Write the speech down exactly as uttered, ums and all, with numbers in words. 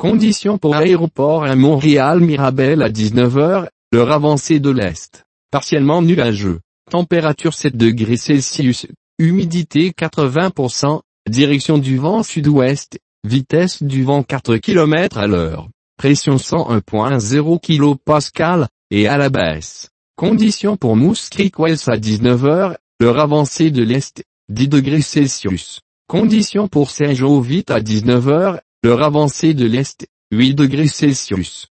Conditions pour aéroport à Montréal-Mirabel à dix-neuf heures, l'heure avancée de l'Est. Partiellement nuageux. Température sept degrés Celsius. Humidité quatre-vingts pour cent. Direction du vent sud-ouest. Vitesse du vent quatre kilomètres à l'heure. Pression cent un virgule zéro kilopascal, et à la baisse. Conditions pour Moose Creek Wells à dix-neuf heures, l'heure avancée de l'Est. dix degrés Celsius. Conditions pour Saint-Jovite à dix-neuf heures, l'heure avancée de l'Est. huit degrés Celsius.